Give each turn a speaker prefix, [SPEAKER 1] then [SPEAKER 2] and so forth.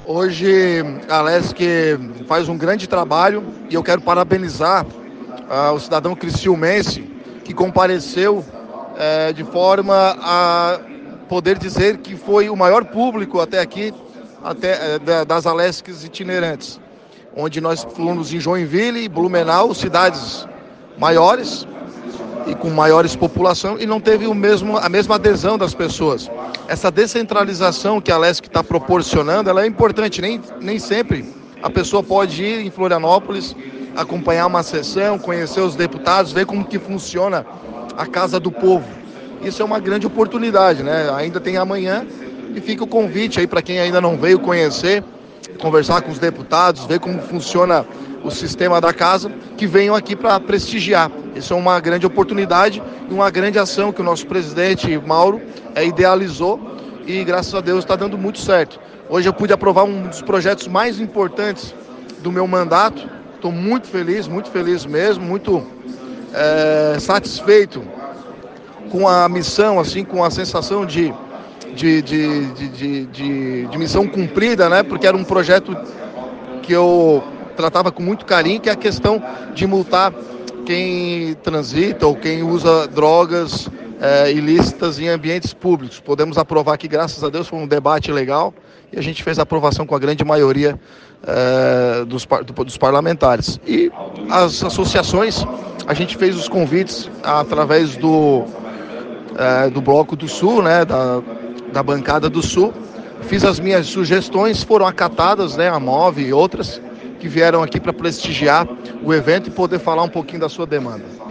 [SPEAKER 1] Hoje a Alesc faz um grande trabalho e eu quero parabenizar o cidadão criciumense que compareceu de forma a poder dizer que foi o maior público até aqui, das Alescs itinerantes, onde nós fomos em Joinville e Blumenau, cidades maiores e com maiores população, e não teve a mesma adesão das pessoas. Essa descentralização que a Alesc está proporcionando, ela é importante. Nem sempre a pessoa pode ir em Florianópolis, acompanhar uma sessão, conhecer os deputados, ver como que funciona a Casa do Povo. Isso é uma grande oportunidade, né? Ainda tem amanhã e fica o convite aí para quem ainda não veio conhecer, conversar com os deputados, ver como funciona o sistema da casa, que venham aqui para prestigiar. Isso é uma grande oportunidade e uma grande ação que o nosso presidente Mauro idealizou e, graças a Deus, está dando muito certo. Hoje eu pude aprovar um dos projetos mais importantes do meu mandato. Estou muito feliz mesmo, muito satisfeito com a missão, assim, com a sensação de missão cumprida, né? Porque era um projeto que eu tratava com muito carinho, que é a questão de multar quem transita ou quem usa drogas ilícitas em ambientes públicos. Podemos aprovar aqui, graças a Deus, foi um debate legal e a gente fez a aprovação com a grande maioria dos parlamentares. E as associações, a gente fez os convites através do Bloco do Sul, né, da bancada do Sul. Fiz as minhas sugestões, foram acatadas, né, a MOVE e outras, que vieram aqui para prestigiar o evento e poder falar um pouquinho da sua demanda.